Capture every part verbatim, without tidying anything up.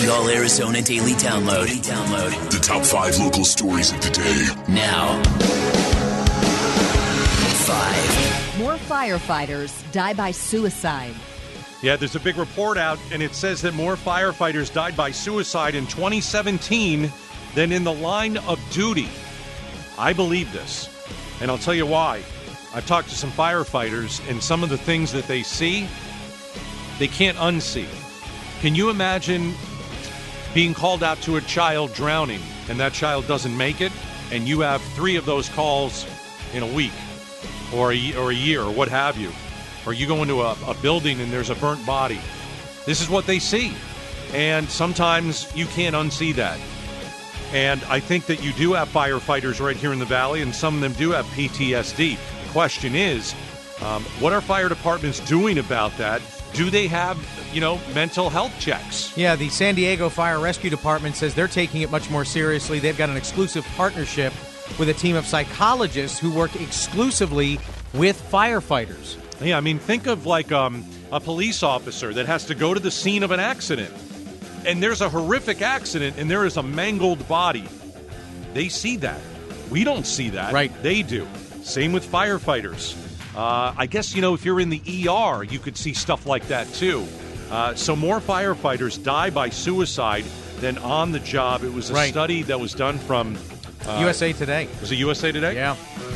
The All Arizona Daily Download. Daily Download. The top five local stories of the day. Now. Five. More firefighters die by suicide. Yeah, there's a big report out, and it says that more firefighters died by suicide in twenty seventeen than in the line of duty. I believe this, and I'll tell you why. I've talked to some firefighters, and some of the things that they see, they can't unsee. Can you imagine being called out to a child drowning, and that child doesn't make it, and you have three of those calls in a week or a, or a year or what have you? Or you go into a, a building and there's a burnt body. This is what they see. And sometimes you can't unsee that. And I think that you do have firefighters right here in the Valley, and some of them do have P T S D. The question is, um, what are fire departments doing about that? Do they have, you know, mental health checks? Yeah, the San Diego Fire Rescue Department says they're taking it much more seriously. They've got an exclusive partnership with a team of psychologists who work exclusively with firefighters. Yeah, I mean, think of like um, a police officer that has to go to the scene of an accident, and there's a horrific accident, and there is a mangled body. They see that. We don't see that. Right. They do. Same with firefighters. Uh, I guess, you know, if you're in the E R, you could see stuff like that, too. Uh, so more firefighters die by suicide than on the job. It was a right. study that was done from... Uh, U S A Today. Was it U S A Today? Yeah.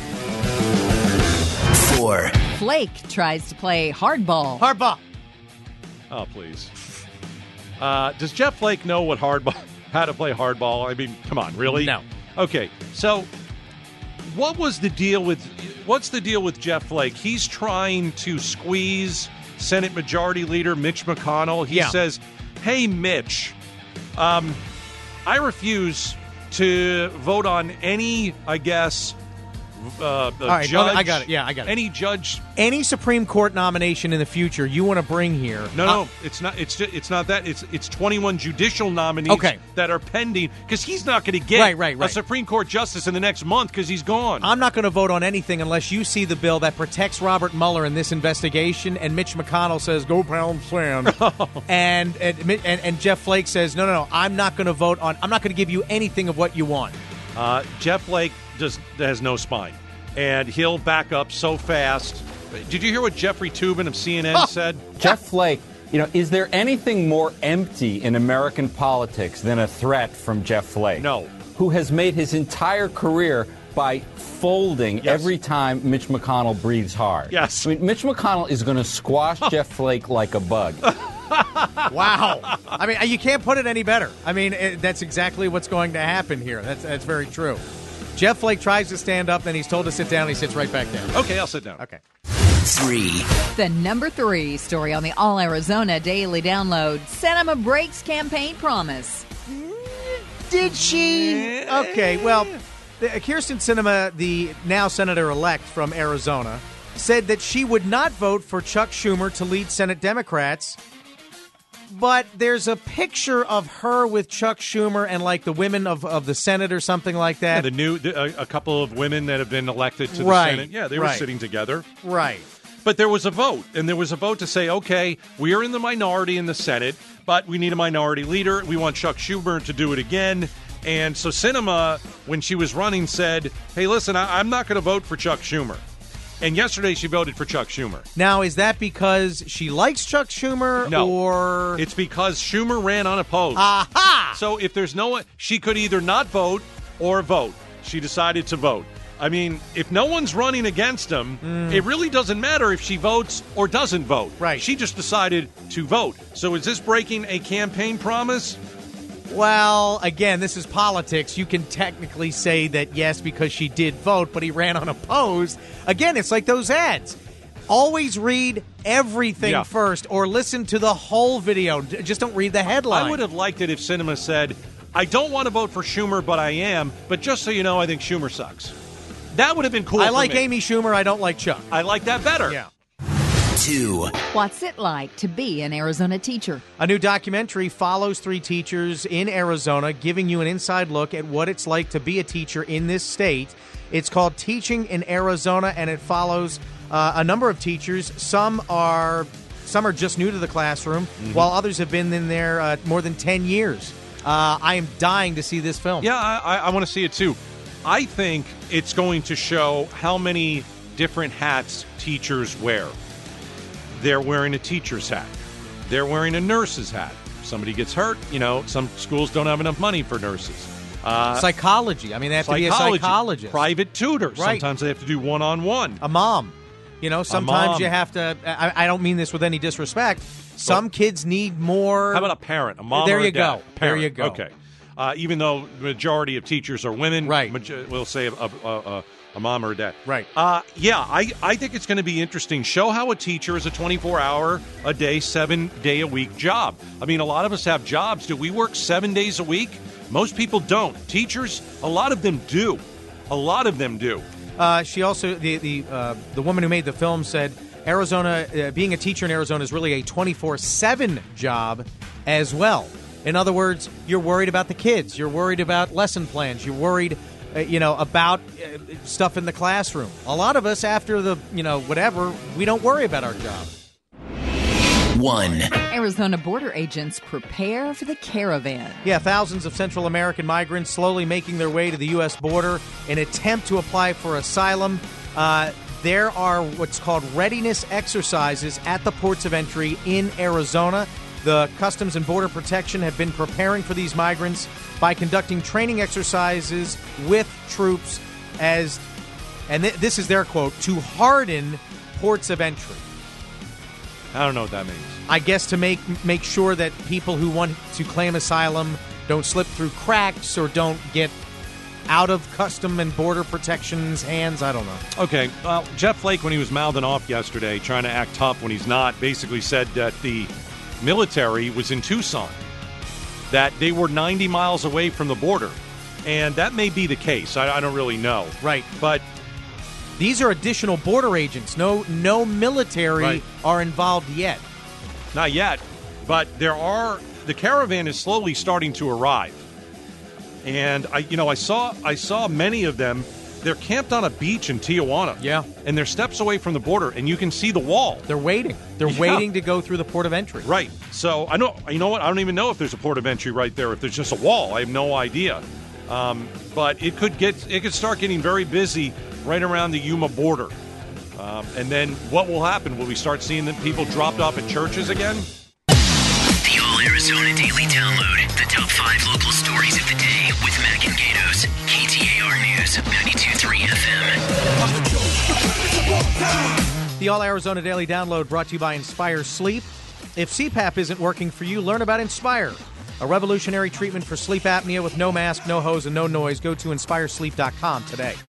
Four. Flake tries to play hardball. Hardball. Oh, please. Uh, does Jeff Flake know what hardball, how to play hardball? I mean, come on, really? No. Okay, so what was the deal with, what's the deal with Jeff Flake? He's trying to squeeze Senate Majority Leader Mitch McConnell. He yeah. says, hey, Mitch, um, I refuse to vote on any, I guess, Uh, All right, judge, I got it. Yeah, I got it. Any judge, any Supreme Court nomination in the future you want to bring here? No, uh, no, it's not. It's just, it's not that. It's it's twenty-one judicial nominees okay. that are pending because he's not going to get right, right, right. a Supreme Court justice in the next month because he's gone. I'm not going to vote on anything unless you see the bill that protects Robert Mueller in this investigation, and Mitch McConnell says go pound sand, and, and and and Jeff Flake says no, no, no. I'm not going to vote on. I'm not going to give you anything of what you want. Uh, Jeff Flake just has no spine, and he'll back up so fast. Did you hear what Jeffrey Toobin of C N N oh. said? Jeff Flake, you know, is there anything more empty in American politics than a threat from Jeff Flake? No. Who has made his entire career by folding yes. every time Mitch McConnell breathes hard. Yes. I mean, Mitch McConnell is going to squash Jeff Flake like a bug. Wow. I mean, you can't put it any better. I mean, it, that's exactly what's going to happen here. That's that's very true. Jeff Flake tries to stand up, then he's told to sit down, and he sits right back down. Okay, I'll sit down. Okay. Three. The number three story on the All Arizona Daily Download. Sinema breaks campaign promise. Did she? Okay, well, the, Kyrsten Sinema, the now senator-elect from Arizona, said that she would not vote for Chuck Schumer to lead Senate Democrats. But there's a picture of her with Chuck Schumer and, like, the women of, of the Senate or something like that. Yeah, the new the, a, a couple of women that have been elected to the right, Senate. Yeah, they were right. sitting together. Right. But there was a vote, and there was a vote to say, okay, we are in the minority in the Senate, but we need a minority leader. We want Chuck Schumer to do it again. And so Sinema, when she was running, said, hey, listen, I, I'm not going to vote for Chuck Schumer. And yesterday she voted for Chuck Schumer. Now, is that because she likes Chuck Schumer? No. Or it's because Schumer ran unopposed. Aha! So if there's no one, she could either not vote or vote. She decided to vote. I mean, if no one's running against him, mm. it really doesn't matter if she votes or doesn't vote. Right. She just decided to vote. So is this breaking a campaign promise? Well, again, this is politics. You can technically say that, yes, because she did vote, but he ran unopposed. Again, it's like those ads. Always read everything yeah. first or listen to the whole video. Just don't read the headline. I would have liked it if Sinema said, I don't want to vote for Schumer, but I am. But just so you know, I think Schumer sucks. That would have been cool I for like me. Amy Schumer. I don't like Chuck. I like that better. Yeah. Two. What's it like to be an Arizona teacher? A new documentary follows three teachers in Arizona, giving you an inside look at what it's like to be a teacher in this state. It's called Teaching in Arizona, and it follows uh, a number of teachers. Some are some are just new to the classroom, Mm-hmm. while others have been in there uh, more than ten years. Uh, I am dying to see this film. Yeah, I, I, I want to see it too. I think it's going to show how many different hats teachers wear. They're wearing a teacher's hat. They're wearing a nurse's hat. Somebody gets hurt, you know, some schools don't have enough money for nurses. Uh, Psychology. I mean, they have to be a psychology, psychologist. Private tutor. Right. Sometimes they have to do one-on-one. A mom. You know, sometimes mom. you have to. I, I don't mean this with any disrespect. Some kids need more. How about a parent, a mom There or a you dad? go. There Parent. you go. Okay. Uh, even though the majority of teachers are women, Right. maj- we'll say a, a, a, a mom or a dad. Right. Uh, yeah, I, I think it's going to be interesting. Show how a teacher is a twenty-four hour a day, seven day a week job. I mean, a lot of us have jobs. Do we work seven days a week? Most people don't. Teachers, a lot of them do. A lot of them do. Uh, she also the the uh, the woman who made the film said Arizona uh, being a teacher in Arizona is really a twenty-four seven job as well. In other words, you're worried about the kids, you're worried about lesson plans, you're worried uh, you know about uh, stuff in the classroom. A lot of us after the you know whatever, we don't worry about our job. One. Arizona border agents prepare for the caravan. Yeah, thousands of Central American migrants slowly making their way to the U S border in attempt to apply for asylum. Uh, there are what's called readiness exercises at the ports of entry in Arizona. The Customs and Border Protection have been preparing for these migrants by conducting training exercises with troops as, and th- this is their quote, to harden ports of entry. I don't know what that means. I guess to make make sure that people who want to claim asylum don't slip through cracks or don't get out of Custom and Border Protection's hands. I don't know. Okay, well, Jeff Flake, when he was mouthing off yesterday, trying to act tough when he's not, basically said that the military was in Tucson, that they were ninety miles away from the border. And that may be the case. I, I don't really know. Right. But These are additional border agents. No, no military Right. are involved yet. not yet. But there are, the caravan is slowly starting to arrive. And I, you know, I saw, I saw many of them. They're camped on a beach in Tijuana. Yeah. And they're steps away from the border, and you can see the wall. They're waiting. They're Yeah. waiting to go through the port of entry. Right. So I know. You know what? I don't even know if there's a port of entry right there. If there's just a wall, I have no idea. Um, but it could get. It could start getting very busy right around the Yuma border. Um, and then what will happen? Will we start seeing the people dropped off at churches again? The All Arizona Daily Download. The top five local stories of the day with Mac and Gatos. K T A R News, ninety-two point three F M. The All Arizona Daily Download brought to you by Inspire Sleep. If C PAP isn't working for you, learn about Inspire, a revolutionary treatment for sleep apnea with no mask, no hose, and no noise. Go to inspire sleep dot com today.